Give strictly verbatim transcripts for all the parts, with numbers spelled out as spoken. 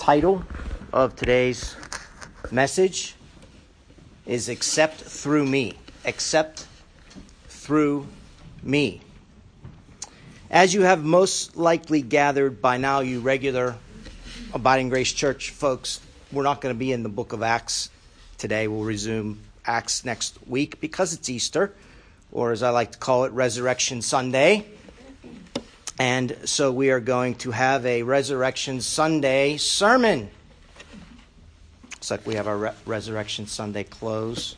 title of today's message is Except Through Me. Except Through Me. As you have most likely gathered by now, you regular Abiding Grace Church folks, we're not going to be in the book of Acts today. We'll resume Acts next week because it's Easter, or as I like to call it, Resurrection Sunday. And so we are going to have a Resurrection Sunday sermon. Looks like we have our Re- Resurrection Sunday clothes.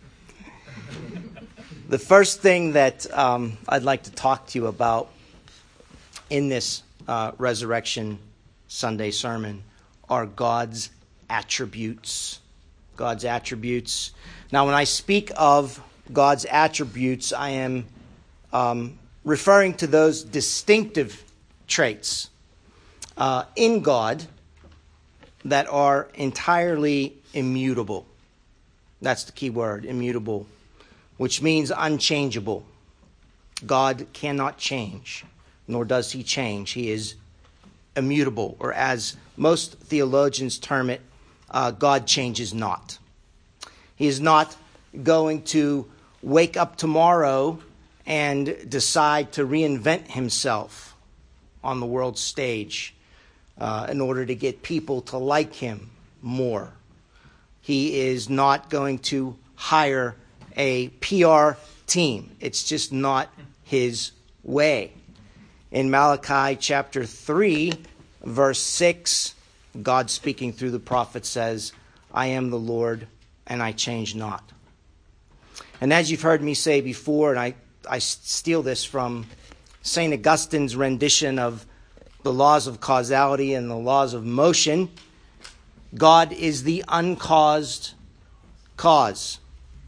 The first thing that um, I'd like to talk to you about in this uh, Resurrection Sunday sermon are God's attributes. God's attributes. Now, when I speak of God's attributes, I am um, referring to those distinctive traits uh, in God that are entirely immutable. That's the key word, immutable, which means unchangeable. God cannot change, nor does he change. He is immutable, or as most theologians term it, uh, God changes not. He is not going to wake up tomorrow and decide to reinvent himself on the world stage uh, in order to get people to like him more. He is not going to hire a P R team. It's just not his way. In Malachi chapter three, verse six, God speaking through the prophet says, I am the Lord and I change not. And as you've heard me say before, and I I steal this from Saint Augustine's rendition of the laws of causality and the laws of motion, God is the uncaused cause.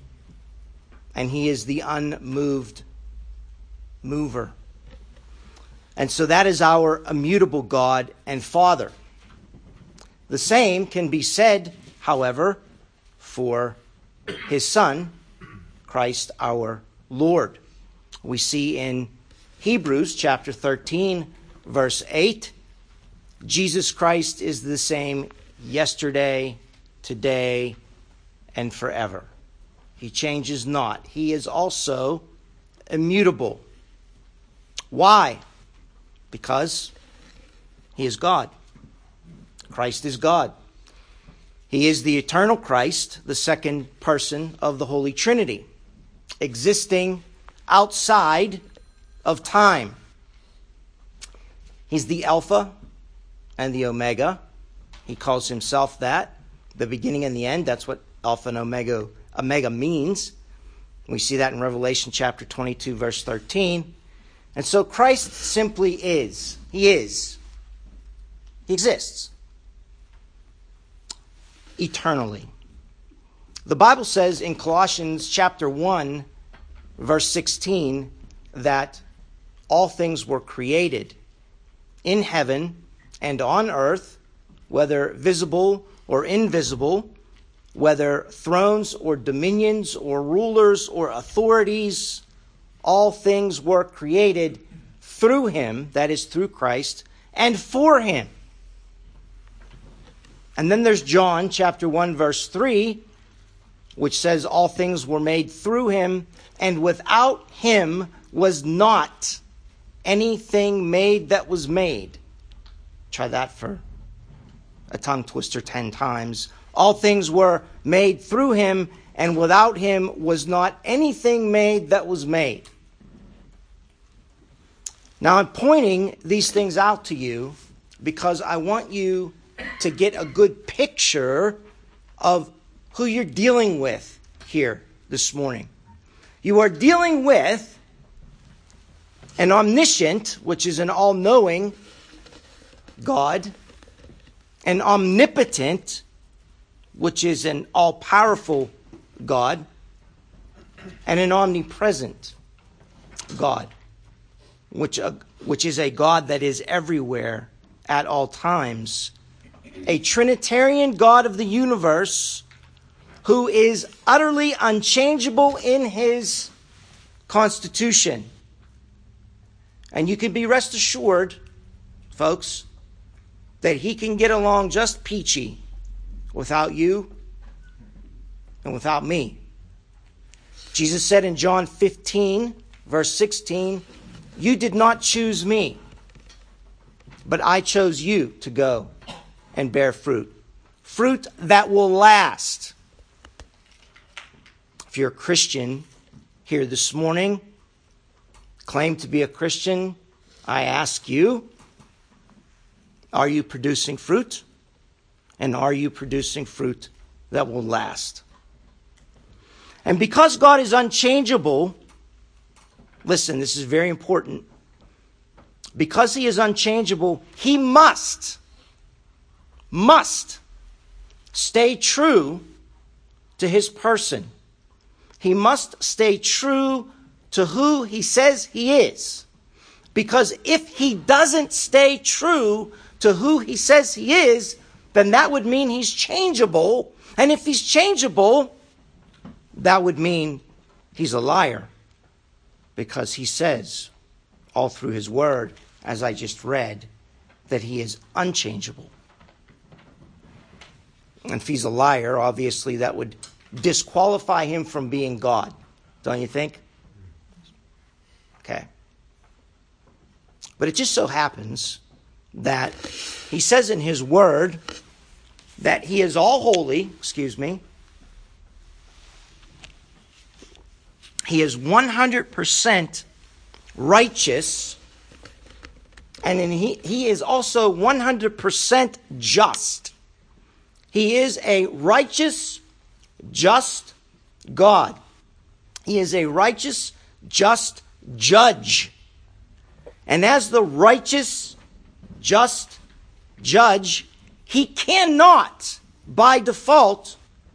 And he is the unmoved mover. And so that is our immutable God and Father. The same can be said, however, for his Son, Christ our Lord. We see in Hebrews chapter thirteen, verse eight, Jesus Christ is the same yesterday, today, and forever. He changes not. He is also immutable. Why? Because he is God. Christ is God. He is the eternal Christ, the second person of the Holy Trinity, existing outside of time. He's the Alpha and the Omega. He calls himself that, the beginning and the end. That's what Alpha and Omega, Omega means. We see that in Revelation chapter twenty-two, verse thirteen. And so Christ simply is. He is. He exists. Eternally. The Bible says in Colossians chapter one, verse sixteen, that all things were created in heaven and on earth, whether visible or invisible, whether thrones or dominions or rulers or authorities, all things were created through him, that is through Christ, and for him. And then there's John chapter one, verse three, which says all things were made through him, and without him was not anything made that was made. Try that for a tongue twister ten times. All things were made through him, and without him was not anything made that was made. Now I'm pointing these things out to you because I want you to get a good picture of who you're dealing with here this morning. You are dealing with an omniscient, which is an all-knowing God, an omnipotent, which is an all-powerful God, and an omnipresent God, which, uh, which is a God that is everywhere at all times. A Trinitarian God of the universe who is utterly unchangeable in his constitution. And you can be rest assured, folks, that he can get along just peachy without you and without me. Jesus said in John fifteen, verse sixteen, "You did not choose me, but I chose you to go and bear fruit. Fruit that will last." If you're a Christian here this morning, claim to be a Christian, I ask you, are you producing fruit? And are you producing fruit that will last? And because God is unchangeable, listen, this is very important. Because he is unchangeable, he must, must stay true to his person. He must stay true to who he says he is. Because if he doesn't stay true to who he says he is, then that would mean he's changeable. And if he's changeable, that would mean he's a liar. Because he says, all through his word, as I just read, that he is unchangeable. And if he's a liar, obviously that would disqualify him from being God. Don't you think? Okay. But it just so happens that he says in his word that he is all holy, excuse me. He is one hundred percent righteous, and in he, he is also one hundred percent just. He is a righteous, just God. He is a righteous, just judge. And as the righteous, just judge, he cannot, by default,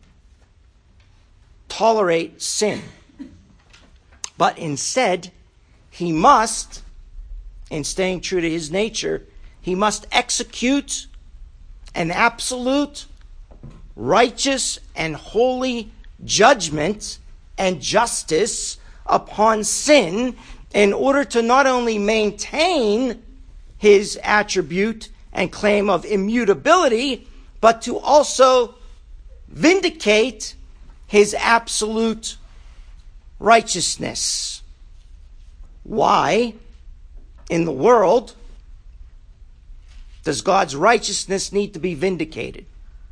tolerate sin. But instead, he must, in staying true to his nature, he must execute an absolute, righteous, and holy judgment and justice upon sin in order to not only maintain his attribute and claim of immutability, but to also vindicate his absolute righteousness. Why in the world does God's righteousness need to be vindicated?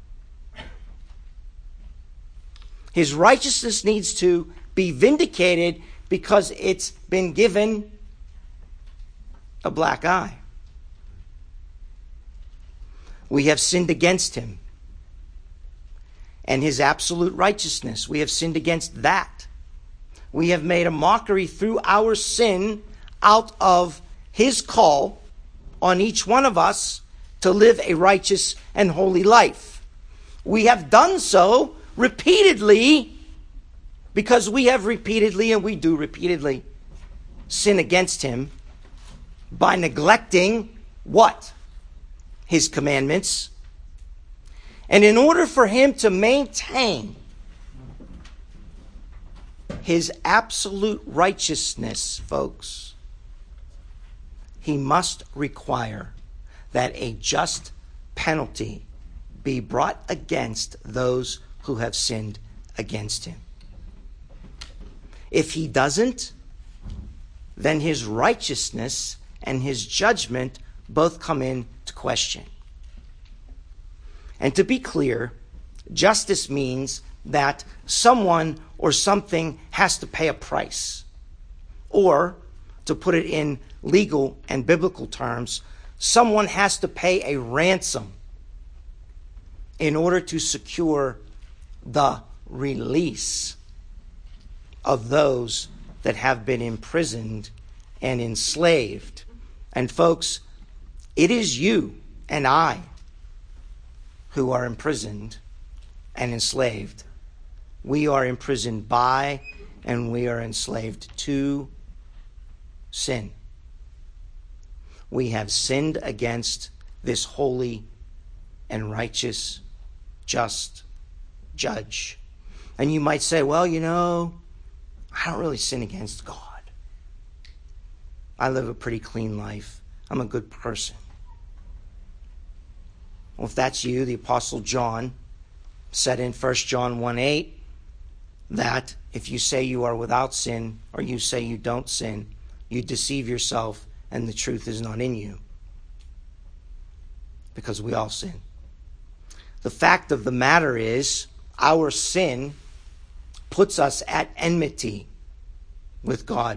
His righteousness needs to be vindicated because it's been given a black eye. We have sinned against him. And his absolute righteousness, we have sinned against that. We have made a mockery through our sin out of his call on each one of us to live a righteous and holy life. We have done so repeatedly because we have repeatedly, and we do repeatedly, sin against him by neglecting what? His commandments. And in order for him to maintain his absolute righteousness, folks, he must require that a just penalty be brought against those who have sinned against him. If he doesn't, then his righteousness and his judgment both come into question. And to be clear, justice means that someone or something has to pay a price. Or, to put it in legal and biblical terms, someone has to pay a ransom in order to secure the release of those that have been imprisoned and enslaved. And folks, it is you and I who are imprisoned and enslaved. We are imprisoned by and we are enslaved to sin. We have sinned against this holy and righteous, just judge. And you might say, well, you know, I don't really sin against God. I live a pretty clean life. I'm a good person. Well, if that's you, the Apostle John said in First John one eight that if you say you are without sin or you say you don't sin, you deceive yourself and the truth is not in you. Because we all sin. The fact of the matter is, our sin puts us at enmity with God.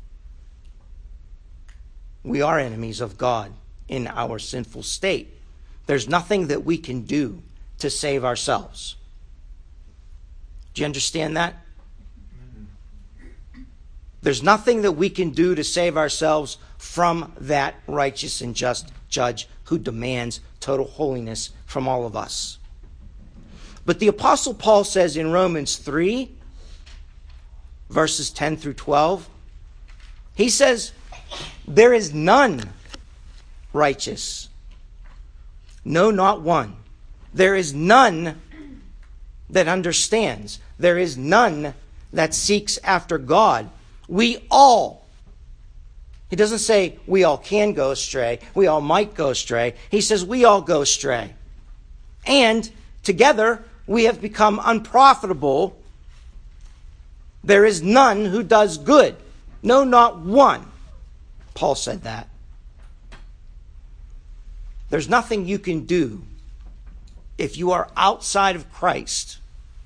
We are enemies of God in our sinful state. There's nothing that we can do to save ourselves. Do you understand that? There's nothing that we can do to save ourselves from that righteous and just judge who demands total holiness from all of us. But the Apostle Paul says in Romans three, verses ten through twelve, he says, there is none righteous. No, not one. There is none that understands. There is none that seeks after God. We all, he doesn't say we all can go astray, we all might go astray. He says we all go astray. And together we have become unprofitable. There is none who does good. No, not one. Paul said that. There's nothing you can do if you are outside of Christ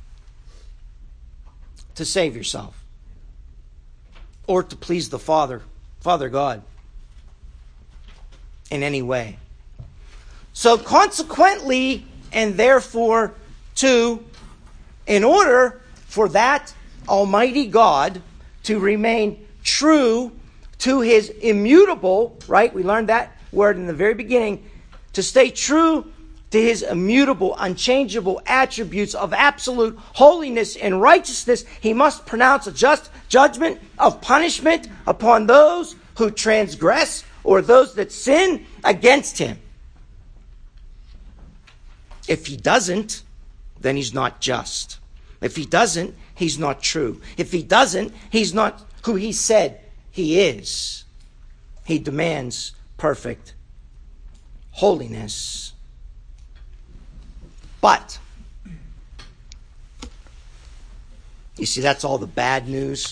to save yourself or to please the Father, Father God, in any way. So consequently, and therefore, too, in order for that Almighty God to remain true to his immutable, right? We learned that word in the very beginning. To stay true to his immutable, unchangeable attributes of absolute holiness and righteousness, he must pronounce a just judgment of punishment upon those who transgress or those that sin against him. If he doesn't, then he's not just. If he doesn't, he's not true. If he doesn't, he's not who he said he is. He demands perfect holiness. But, you see, that's all the bad news.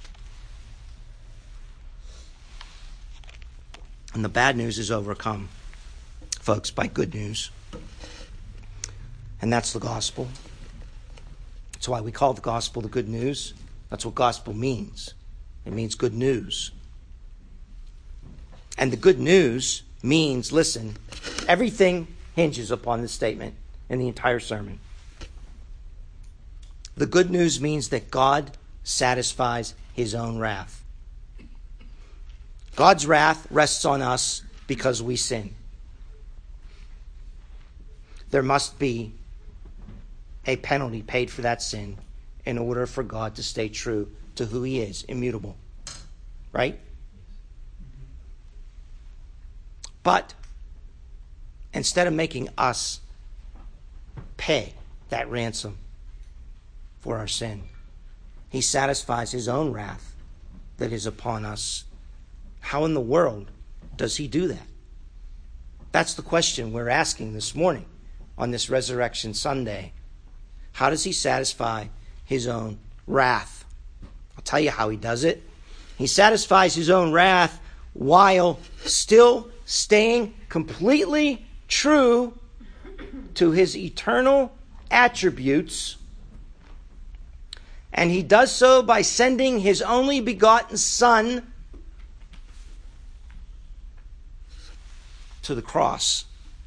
And the bad news is overcome, folks, by good news. And that's the gospel. That's why we call the gospel the good news. That's what gospel means. It means good news. And the good news means, listen, everything hinges upon this statement in the entire sermon. The good news means that God satisfies his own wrath. God's wrath rests on us because we sin. There must be a penalty paid for that sin in order for God to stay true to who he is, immutable. Right? But instead of making us pay that ransom for our sin, he satisfies his own wrath that is upon us. How in the world does he do that? That's the question we're asking this morning on this Resurrection Sunday. How does he satisfy his own wrath? I'll tell you how he does it. He satisfies his own wrath while still staying completely true to his eternal attributes. And he does so by sending his only begotten Son to the cross.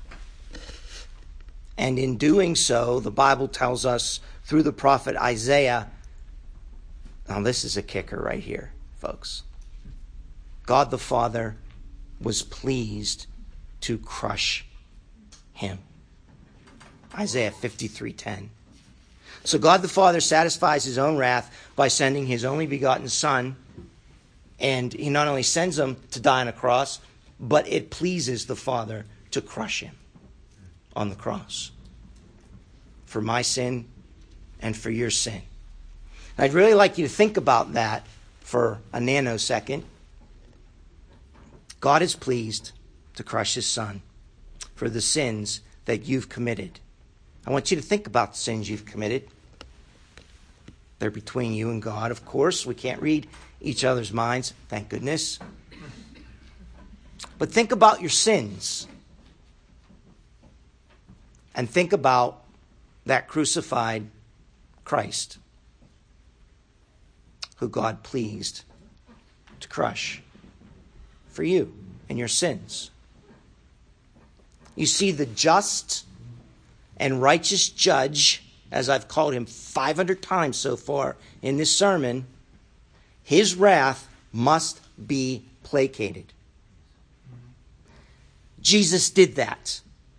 And in doing so, the Bible tells us through the prophet Isaiah, now this is a kicker right here, folks. God the Father was pleased to crush him. Isaiah fifty-three ten. So God the Father satisfies his own wrath by sending his only begotten Son. And he not only sends him to die on a cross, but it pleases the Father to crush him on the cross for my sin and for your sin. And I'd really like you to think about that for a nanosecond. God is pleased to crush his Son for the sins that you've committed. I want you to think about the sins you've committed. They're between you and God, of course. We can't read each other's minds, thank goodness. But think about your sins. And think about that crucified Christ who God pleased to crush for you and your sins. You see, the just and righteous judge, as I've called him five hundred times so far in this sermon, his wrath must be placated. Jesus did that.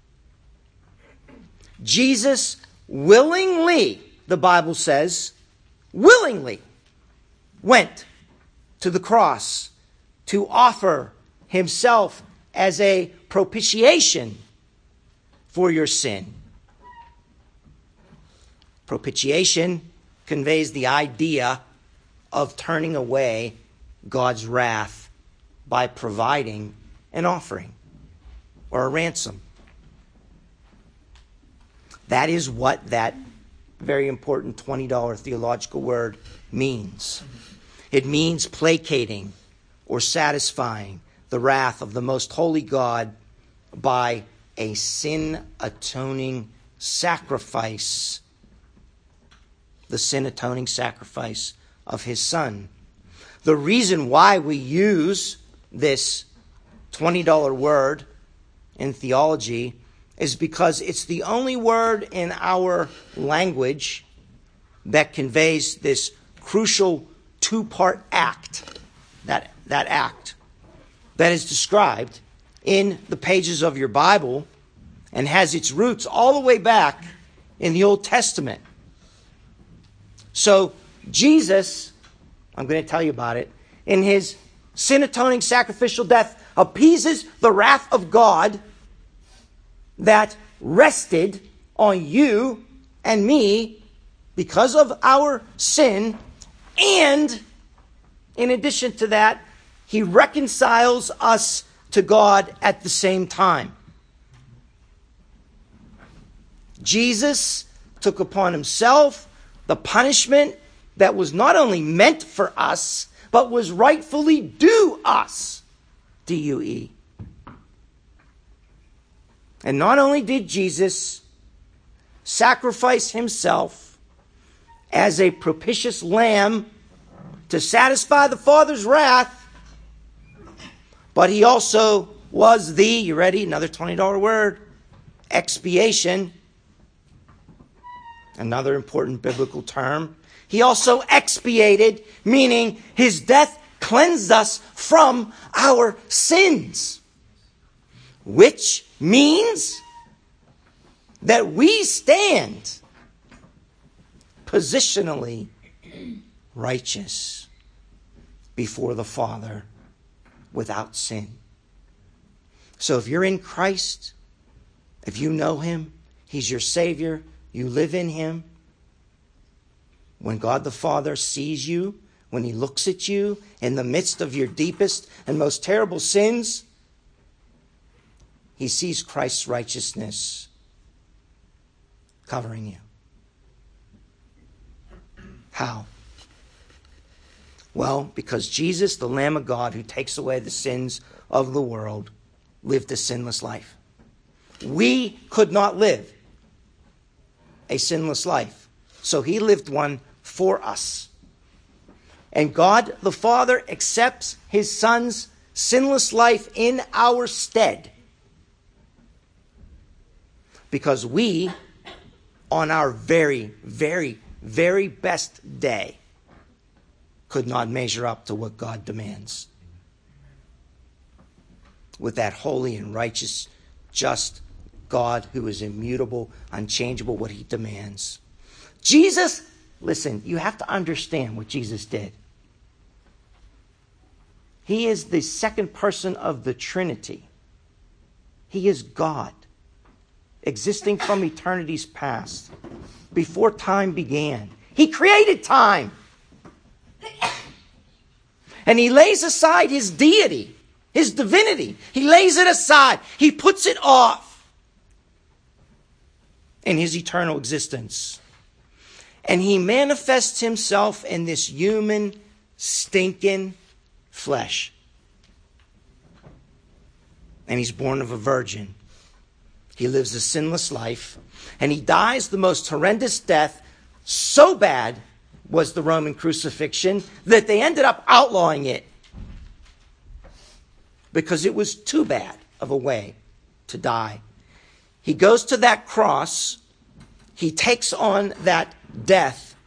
Jesus willingly, the Bible says, willingly went to the cross to offer himself as a propitiation for your sin. Propitiation conveys the idea of turning away God's wrath by providing an offering or a ransom. That is what that very important twenty dollars theological word means. It means placating or satisfying the wrath of the most holy God by a sin-atoning sacrifice. The sin-atoning sacrifice of his Son. The reason why we use this twenty dollars word in theology is because it's the only word in our language that conveys this crucial two-part act, that, that act that is described in the pages of your Bible and has its roots all the way back in the Old Testament. So Jesus, I'm going to tell you about it, in his sin-atoning sacrificial death appeases the wrath of God that rested on you and me because of our sin. And in addition to that, he reconciles us to God at the same time. Jesus took upon himself the punishment that was not only meant for us, but was rightfully due us. D U E. And not only did Jesus sacrifice himself as a propitious lamb to satisfy the Father's wrath, but he also was the, you ready, another twenty dollars word, expiation. Another important biblical term. He also expiated, meaning his death cleansed us from our sins. Which means that we stand positionally righteous before the Father without sin. So if you're in Christ, if you know him, he's your Savior, you live in him, when God the Father sees you, when he looks at you in the midst of your deepest and most terrible sins, he sees Christ's righteousness covering you. How? Well, because Jesus, the Lamb of God who takes away the sins of the world, lived a sinless life. We could not live a sinless life, so he lived one for us. And God the Father accepts his Son's sinless life in our stead. Because we, on our very, very, very best day, could not measure up to what God demands. With that holy and righteous, just God who is immutable, unchangeable, what he demands. Jesus, listen, you have to understand what Jesus did. He is the second person of the Trinity. He is God, existing from eternity's past, before time began. He created time. And he lays aside his deity, his divinity. He lays it aside. He puts it off. in his eternal existence. And he manifests himself in this human, stinking flesh. And he's born of a virgin. He lives a sinless life. And he dies the most horrendous death. So bad was the Roman crucifixion that they ended up outlawing it. Because it was too bad of a way to die. He goes to that cross. He takes on that death.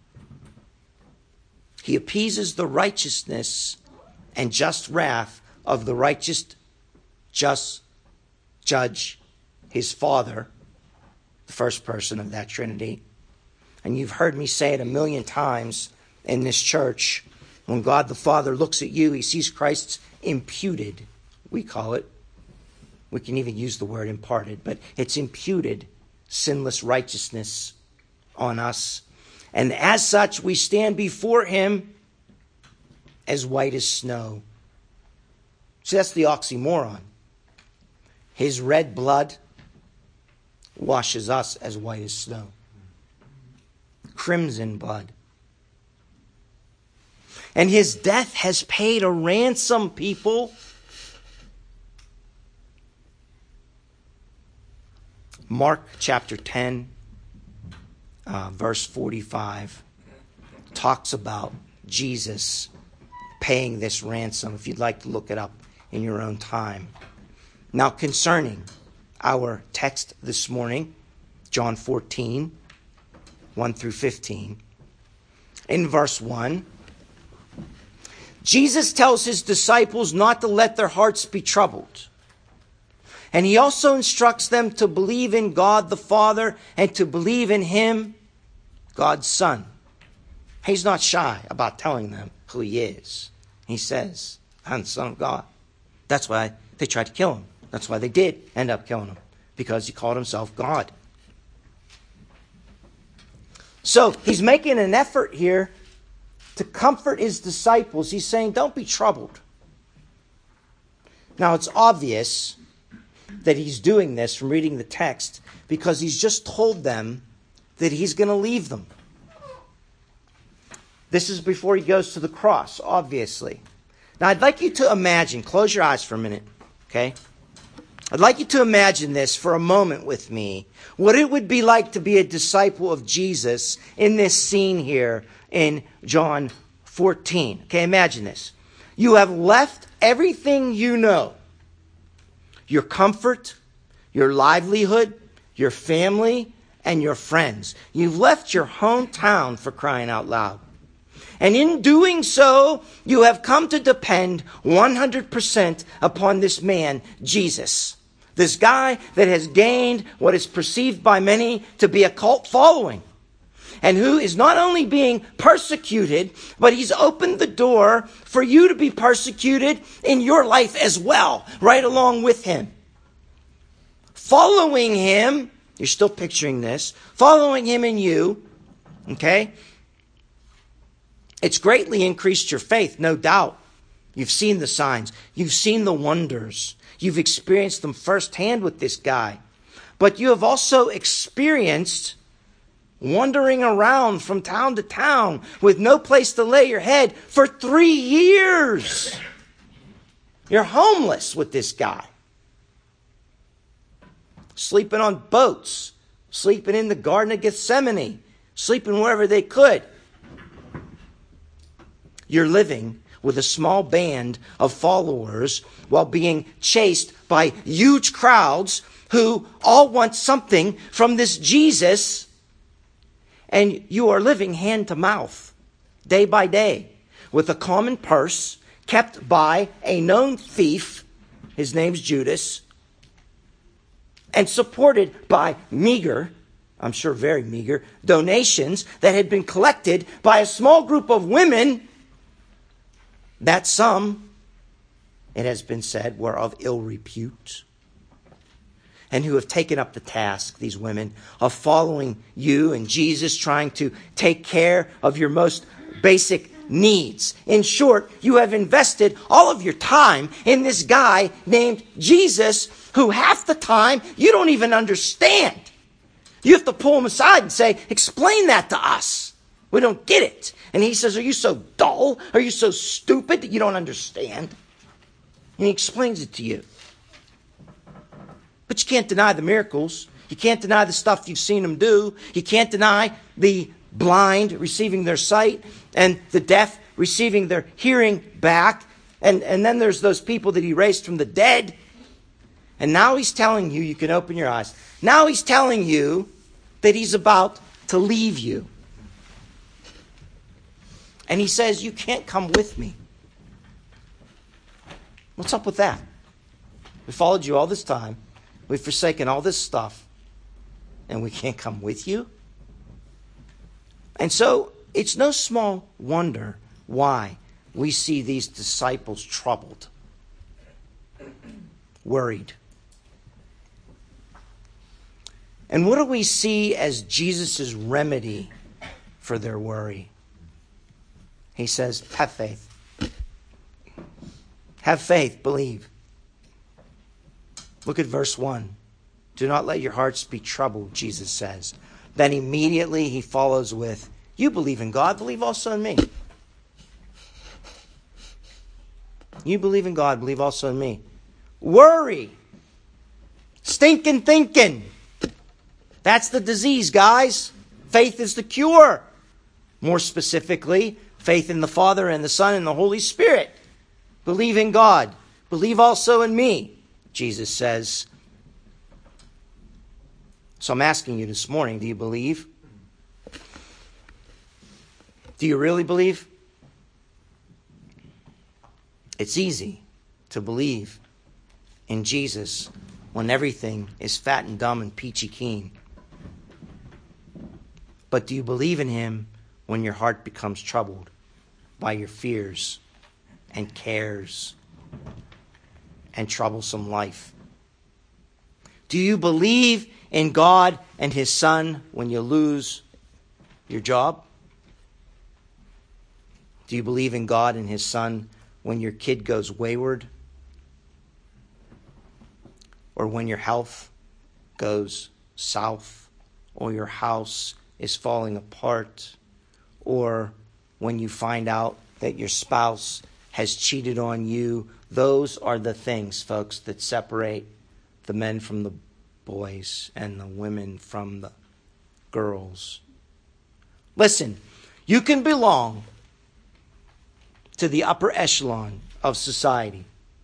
He appeases the righteousness and just wrath of the righteous, just judge, his Father, the first person of that Trinity. And you've heard me say it a million times in this church. When God the Father looks at you, he sees Christ's imputed, we call it. We can even use the word imparted, but it's imputed sinless righteousness on us. And as such, we stand before him as white as snow. So that's the oxymoron. His red blood washes us as white as snow. Crimson blood. And his death has paid a ransom, people. Mark chapter ten, uh, verse forty-five, talks about Jesus paying this ransom, if you'd like to look it up in your own time. Now, concerning our text this morning, John fourteen, one through fifteen, in verse one, Jesus tells his disciples not to let their hearts be troubled. And he also instructs them to believe in God the Father and to believe in him, God's Son. He's not shy about telling them who he is. He says, I'm the Son of God. That's why they tried to kill him. That's why they did end up killing him, because he called himself God. So he's making an effort here to comfort his disciples. He's saying, don't be troubled. Now, it's obvious that he's doing this from reading the text because he's just told them that he's going to leave them. This is before he goes to the cross, obviously. Now, I'd like you to imagine, close your eyes for a minute, okay? I'd like you to imagine this for a moment with me, what it would be like to be a disciple of Jesus in this scene here in John fourteen. Okay, imagine this. You have left everything you know. Your comfort, your livelihood, your family, and your friends. You've left your hometown, for crying out loud. And in doing so, you have come to depend one hundred percent upon this man, Jesus. This guy that has gained what is perceived by many to be a cult following. And who is not only being persecuted, but he's opened the door for you to be persecuted in your life as well, right along with him. Following him, you're still picturing this, following him in you, okay? It's greatly increased your faith, no doubt. You've seen the signs. You've seen the wonders. You've experienced them firsthand with this guy. But you have also experienced wandering around from town to town with no place to lay your head for three years. You're homeless with this guy. Sleeping on boats, sleeping in the Garden of Gethsemane, sleeping wherever they could. You're living with a small band of followers while being chased by huge crowds who all want something from this Jesus. And you are living hand to mouth, day by day, with a common purse kept by a known thief, his name's Judas, and supported by meager, I'm sure very meager, donations that had been collected by a small group of women that some, it has been said, were of ill repute, and who have taken up the task, these women, of following you and Jesus, trying to take care of your most basic needs. In short, you have invested all of your time in this guy named Jesus, who half the time you don't even understand. You have to pull him aside and say, explain that to us. We don't get it. And he says, are you so dull? Are you so stupid that you don't understand? And he explains it to you. But you can't deny the miracles. You can't deny the stuff you've seen him do. You can't deny the blind receiving their sight and the deaf receiving their hearing back. And, and then there's those people that he raised from the dead. And now he's telling you, you can open your eyes. Now he's telling you that he's about to leave you. And he says, you can't come with me. What's up with that? We followed you all this time. We've forsaken all this stuff. And we can't come with you? And so it's no small wonder why we see these disciples troubled, worried. And what do we see as Jesus' remedy for their worry? He says, have faith. Have faith, believe. Look at verse one. Do not let your hearts be troubled, Jesus says. Then immediately he follows with, you believe in God, believe also in me. You believe in God, believe also in me. Worry. Stinking thinking. That's the disease, guys. Faith is the cure. More specifically, faith in the Father and the Son and the Holy Spirit. Believe in God. Believe also in me, Jesus says. So I'm asking you this morning, do you believe? Do you really believe? It's easy to believe in Jesus when everything is fat and dumb and peachy keen. But do you believe in him when your heart becomes troubled by your fears and cares and troublesome life? Do you believe in God and his Son when you lose your job? Do you believe in God and his Son when your kid goes wayward? Or when your health goes south? Or your house is falling apart? Or when you find out that your spouse has cheated on you? Those are the things, folks, that separate the men from the boys and the women from the girls. Listen, you can belong to the upper echelon of society.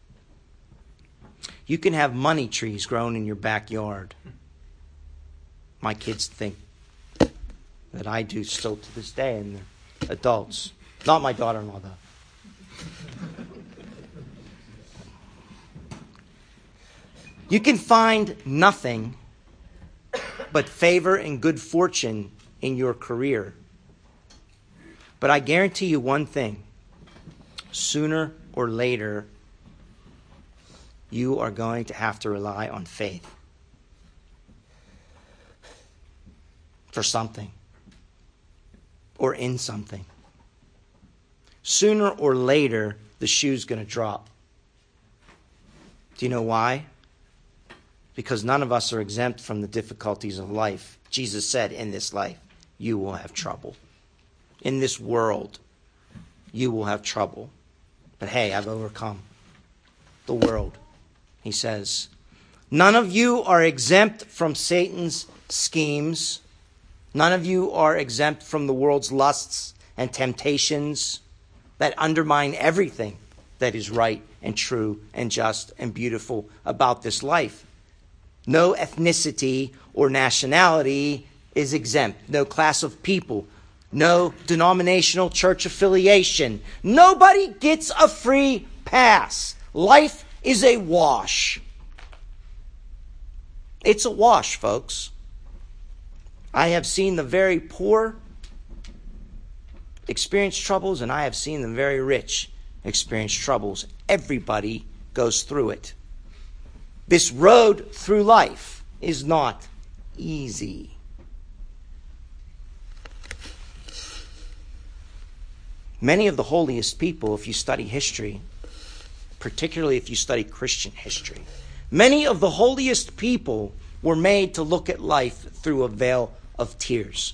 You can have money trees grown in your backyard. My kids think that I do still to this day, and they're adults. Not my daughter-in-law, though. You can find nothing but favor and good fortune in your career. But I guarantee you one thing. Sooner or later, you are going to have to rely on faith for something or in something. Sooner or later, the shoe's going to drop. Do you know why? Because none of us are exempt from the difficulties of life. Jesus said, in this life, you will have trouble. In this world, you will have trouble. But hey, I've overcome the world, he says. None of you are exempt from Satan's schemes. None of you are exempt from the world's lusts and temptations that undermine everything that is right and true and just and beautiful about this life. No ethnicity or nationality is exempt. No class of people. No denominational church affiliation. Nobody gets a free pass. Life is a wash. It's a wash, folks. I have seen the very poor experience troubles, and I have seen the very rich experience troubles. Everybody goes through it. This road through life is not easy. Many of the holiest people, if you study history, particularly if you study Christian history, many of the holiest people were made to look at life through a veil of tears.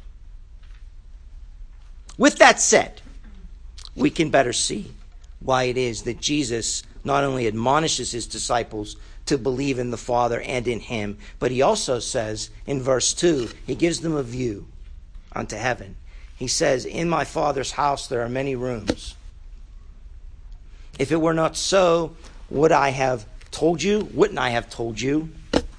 With that said, we can better see why it is that Jesus not only admonishes his disciples to believe in the Father and in him, but he also says in verse two, he gives them a view unto heaven. He says, in my Father's house there are many rooms. If it were not so, would I have told you? Wouldn't I have told you?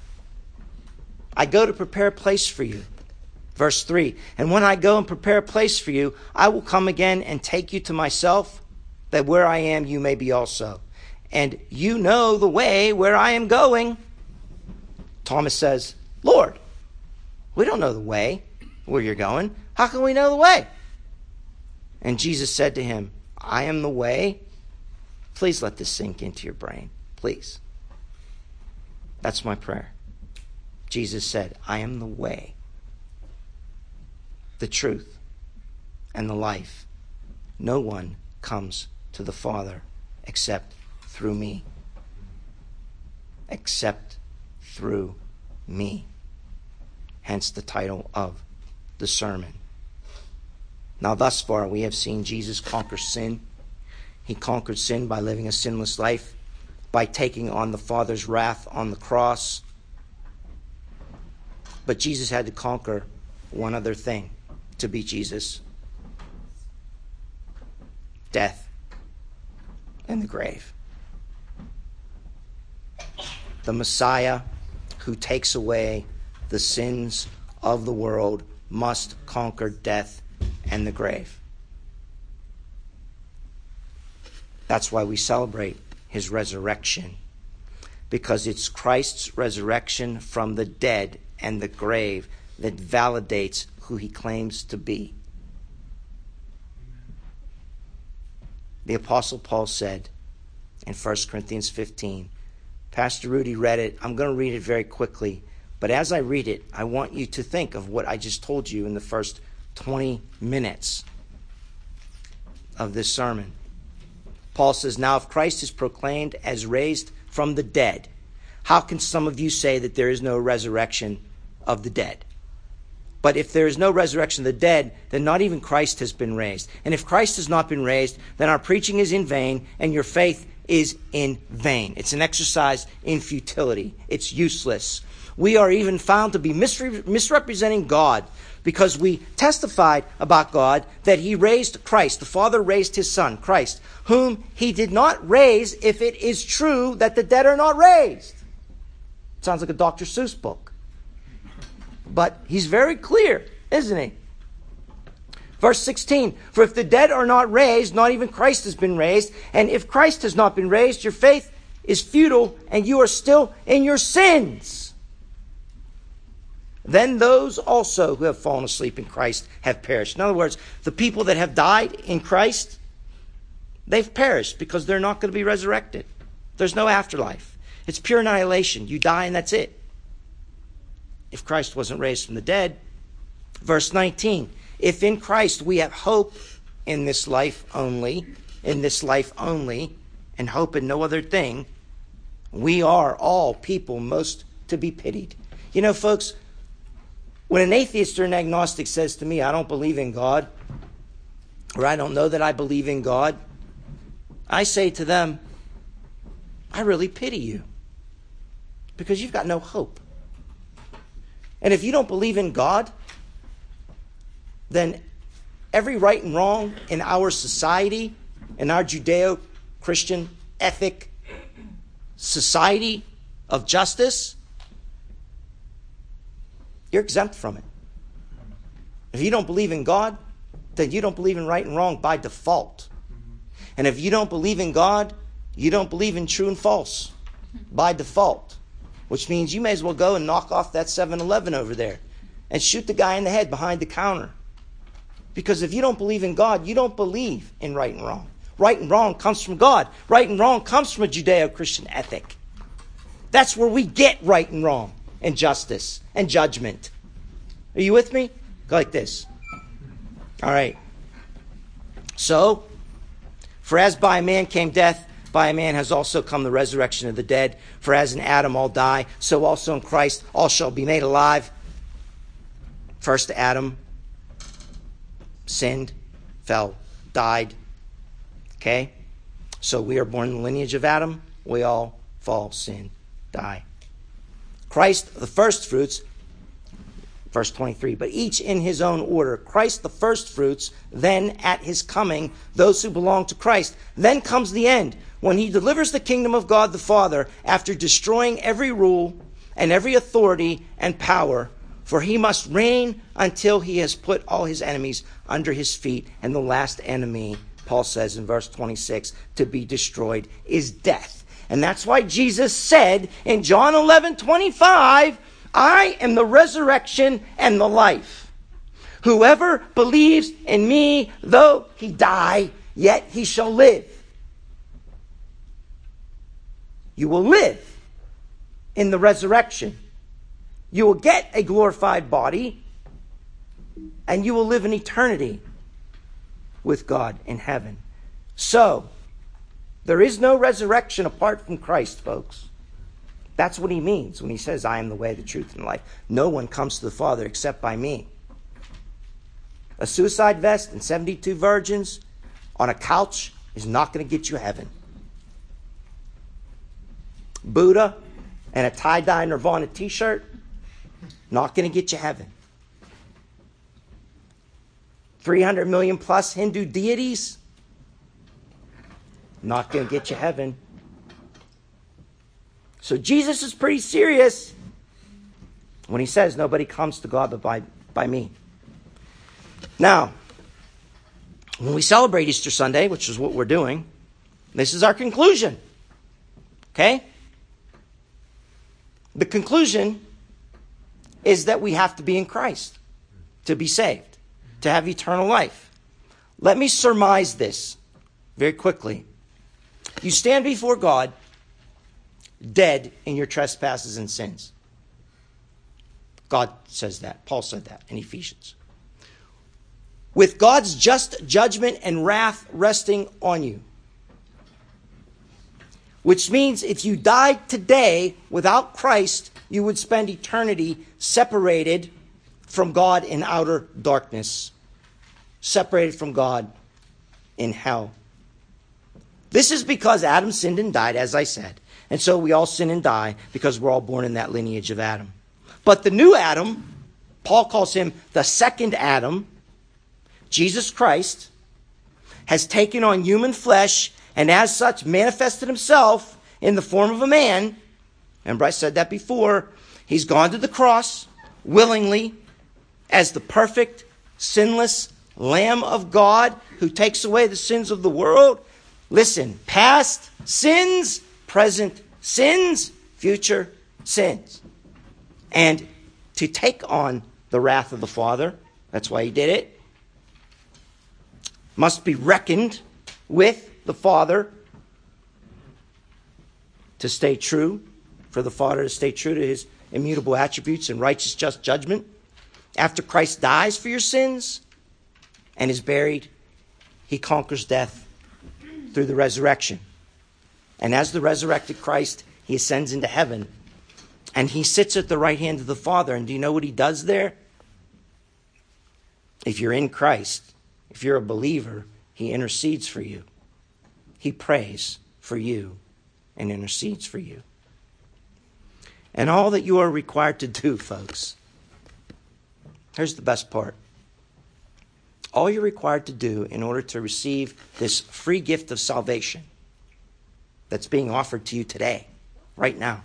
I go to prepare a place for you. Verse three, and when I go and prepare a place for you, I will come again and take you to myself, that where I am you may be also. And you know the way where I am going. Thomas says, Lord, we don't know the way where you're going. How can we know the way? And Jesus said to him, I am the way. Please let this sink into your brain. Please. That's my prayer. Jesus said, I am the way, the truth, and the life. No one comes to the Father except through me. Except through me. Hence the title of the sermon. Now, thus far, we have seen Jesus conquer sin. He conquered sin by living a sinless life, by taking on the Father's wrath on the cross. But Jesus had to conquer one other thing to be Jesus: death and the grave. The Messiah who takes away the sins of the world must conquer death and the grave. That's why we celebrate his resurrection, because it's Christ's resurrection from the dead and the grave that validates who he claims to be. The Apostle Paul said in First Corinthians fifteen, Pastor Rudy read it. I'm going to read it very quickly. But as I read it, I want you to think of what I just told you in the first twenty minutes of this sermon. Paul says, now if Christ is proclaimed as raised from the dead, how can some of you say that there is no resurrection of the dead? But if there is no resurrection of the dead, then not even Christ has been raised. And if Christ has not been raised, then our preaching is in vain and your faith is in vain. It's an exercise in futility. It's useless. We are even found to be misre- misrepresenting God, because we testified about God that he raised Christ. The Father raised his Son, Christ, whom he did not raise if it is true that the dead are not raised. It sounds like a Doctor Seuss book. But he's very clear, isn't he? Verse sixteen, for if the dead are not raised, not even Christ has been raised. And if Christ has not been raised, your faith is futile and you are still in your sins. Then those also who have fallen asleep in Christ have perished. In other words, the people that have died in Christ, they've perished because they're not going to be resurrected. There's no afterlife. It's pure annihilation. You die and that's it. If Christ wasn't raised from the dead. Verse nineteen, if in Christ we have hope in this life only, in this life only, and hope in no other thing, we are all people most to be pitied. You know, folks, when an atheist or an agnostic says to me, I don't believe in God, or I don't know that I believe in God, I say to them, I really pity you, because you've got no hope. And if you don't believe in God, then every right and wrong in our society, in our Judeo-Christian ethic society of justice, you're exempt from it. If you don't believe in God, then you don't believe in right and wrong by default. And if you don't believe in God, you don't believe in true and false by default. Which means you may as well go and knock off that seven eleven over there and shoot the guy in the head behind the counter. Because if you don't believe in God, you don't believe in right and wrong. Right and wrong comes from God. Right and wrong comes from a Judeo-Christian ethic. That's where we get right and wrong and justice and judgment. Are you with me? Go like this. All right. So, for as by a man came death, by a man has also come the resurrection of the dead. For as in Adam all die, so also in Christ all shall be made alive. First Adam sinned, fell, died. Okay? So we are born in the lineage of Adam. We all fall, sin, die. Christ, the first fruits, verse twenty-three, but each in his own order. Christ the first fruits, then at his coming, those who belong to Christ. Then comes the end, when he delivers the kingdom of God the Father, after destroying every rule and every authority and power, for he must reign until he has put all his enemies under his feet. And the last enemy, Paul says in verse twenty-six, to be destroyed is death. And that's why Jesus said in John eleven twenty-five, I am the resurrection and the life. Whoever believes in me, though he die, yet he shall live. You will live in the resurrection. You will get a glorified body, and you will live in eternity with God in heaven. So, there is no resurrection apart from Christ, folks. That's what he means when he says, I am the way, the truth, and the life. No one comes to the Father except by me. A suicide vest and seventy-two virgins on a couch is not going to get you heaven. Buddha and a tie-dye Nirvana t-shirt, not going to get you heaven. three hundred million plus Hindu deities, not going to get you heaven. So Jesus is pretty serious when he says nobody comes to God but by, by me. Now, when we celebrate Easter Sunday, which is what we're doing, this is our conclusion. Okay? The conclusion is that we have to be in Christ to be saved, to have eternal life. Let me surmise this very quickly. You stand before God dead in your trespasses and sins. God says that. Paul said that in Ephesians. With God's just judgment and wrath resting on you. Which means if you died today without Christ, you would spend eternity separated from God in outer darkness. Separated from God in hell. This is because Adam sinned and died, as I said. And so we all sin and die because we're all born in that lineage of Adam. But the new Adam, Paul calls him the second Adam, Jesus Christ, has taken on human flesh and as such manifested himself in the form of a man. Remember I said that before. He's gone to the cross willingly as the perfect, sinless Lamb of God who takes away the sins of the world. Listen, past sins, present sins, future sins. And to take on the wrath of the Father, that's why he did it, must be reckoned with the Father to stay true, for the Father to stay true to his immutable attributes and righteous just judgment. After Christ dies for your sins and is buried, he conquers death through the resurrection. And as the resurrected Christ, he ascends into heaven. And he sits at the right hand of the Father. And do you know what he does there? If you're in Christ, if you're a believer, he intercedes for you. He prays for you and intercedes for you. And all that you are required to do, folks, here's the best part. All you're required to do in order to receive this free gift of salvation that's being offered to you today, right now,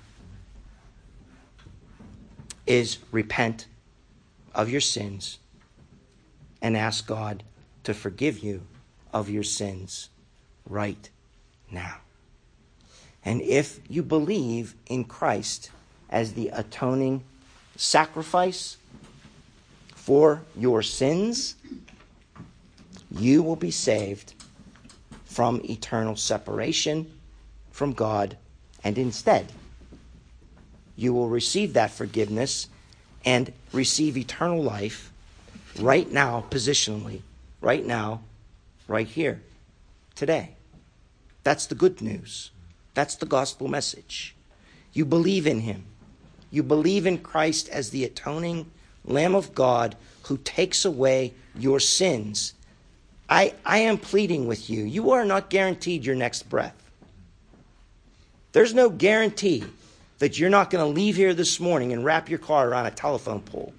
is repent of your sins and ask God to forgive you of your sins right now. And if you believe in Christ as the atoning sacrifice for your sins, you will be saved from eternal separation from God, and instead, you will receive that forgiveness and receive eternal life right now, positionally, right now, right here, today. That's the good news. That's the gospel message. You believe in him. You believe in Christ as the atoning Lamb of God who takes away your sins. I, I am pleading with you. You are not guaranteed your next breath. There's no guarantee that you're not going to leave here this morning and wrap your car around a telephone pole.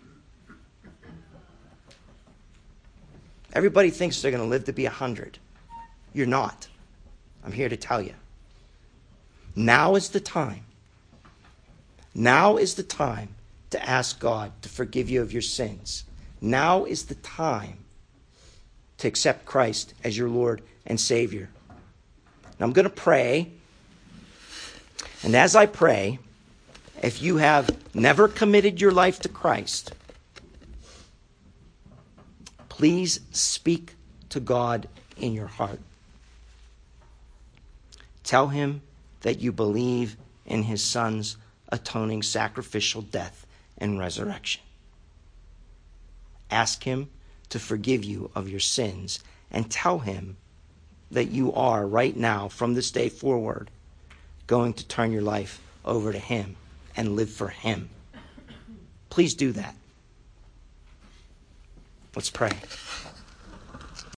Everybody thinks they're going to live to be one hundred. You're not. I'm here to tell you. Now is the time. Now is the time to ask God to forgive you of your sins. Now is the time to accept Christ as your Lord and Savior. Now I'm going to pray. And as I pray, if you have never committed your life to Christ, please speak to God in your heart. Tell him that you believe in his Son's atoning sacrificial death and resurrection. Ask him to forgive you of your sins and tell him that you are right now, from this day forward, going to turn your life over to him and live for him. Please do that. Let's pray.